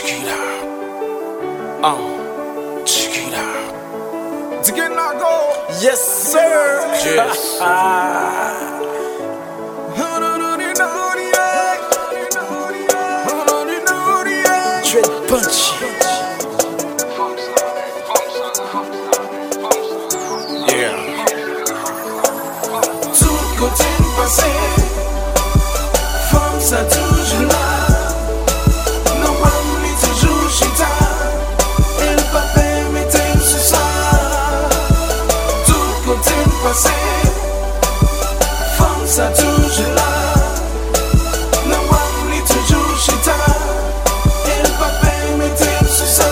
Check it out. Check it out. To get not go. Yes, sir. Yes. Dread Punchy. Yeah. Tout côté passé, femme ça toujours là. Non one est toujours chita. Et le papa mettait sur ça. Tout côté passé, femme ça toujours là. Non one est toujours chita. Et le papa mettait sur ça.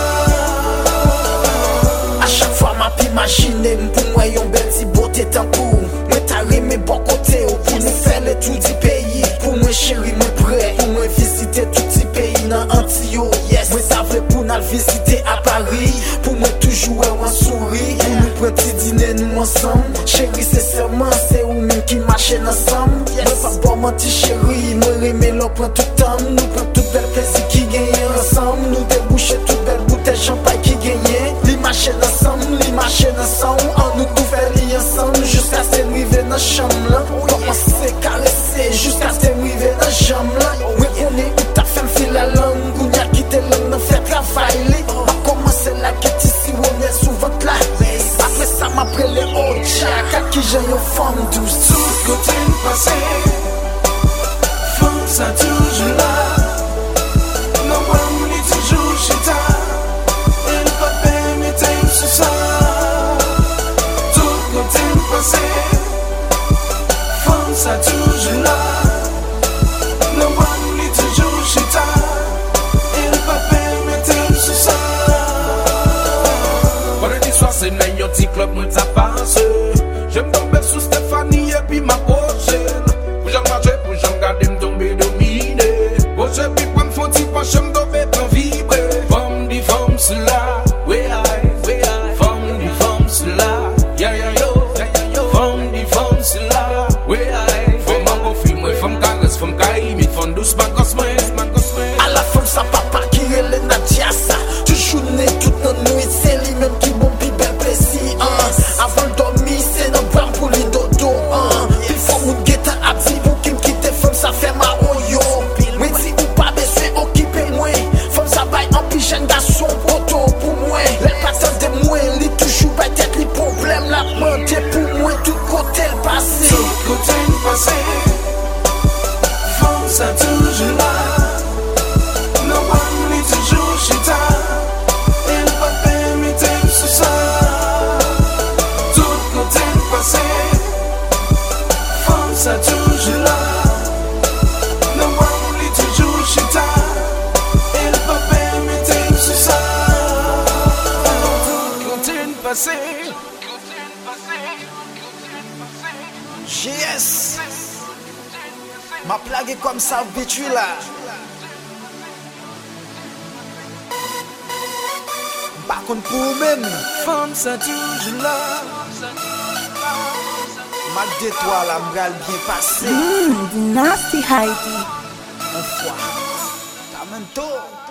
A chaque fois m'a imaginé pour moi yon bel ti beauté tant pour moi t'arrêter mes bons côtés pour nous faire le tout du pays. Pour moi chérie moi prêt pour moi visiter tout petit pays dans Antio. Yes, moi ça veut pour nous visiter à Paris. Pour moi toujours en souris. Pour nous prendre petit dîner nous ensemble. Chérie c'est seulement c'est ou même qui marche ensemble. Moi pas bon mentir chérie. Moi aimer l'on prend tout le temps. Nous prend tout bel plaisir qui gagne ensemble. Nous déboucher toute belle bouteille champagne qui gagne. Li marcher ensemble, on nous tout fait li ensemble. Jusqu'à ce qu'on arrive dans la chambre là. Commencer caresser jusqu'à ce qu'on arrive dans la chambre là. Oui, on est où ta femme fait la langue. On y a quitté l'homme, on fait travail. On va commencer la quête ici, on est sous votre la. Après ça, m'après les autres chats. Qui j'ai une femme douce. Tout côté passé, femme ça toujours là. Non one est toujours chita. Et le papa mettait sur ça. Tout côté passé, femme ça toujours là. Non one est toujours chita. Et le papa mettait sur ça. Vendredi soir c'est dans yon petit club moi ça passe. J'aime tomber sous Stéphanie et puis ma prochaine. Pour j'en marcher, pour j'en garder me tomber dominé. Pour je puis prendre faux type pas j'aime tomber pour vibrer. Femme di femme cela, way I. Femme di femme cela, yeah yo. Femme di femme cela, way I. Femme à go film, femme caresse, femme caïmi, femme douce man cosme. À la femme sa papa qui relève Nadia ça. Toujours né toute notre nuit, c'est lui même qui bon pi bel plaisir. Avant de dormir, c'est dans bar pour les dodo. Puis faut moun guetta à dit pour qu'il me quitte femme ça fait ma oyo. Mais si ou pas besoin occuper moi. Femme ça baille en pigeon garçon auto pour moi. Les patins de moi, li toujours pas tête les problèmes la monter pour moi tout côté le passé. Tout côté passé, femme ça toujours là. No one est toujours chita. Et le papa mettait sur ça. Tout côté passé, femme ça toujours là. No one est toujours chita. Et le papa mettait sur ça. Tout côté passé. JS ma plague comme ça habitué là. Par contre pour même Femme ça toujours là. malgré toi la m'gal bien passé. Nasty Heidi. Une fois. T'as même tôt.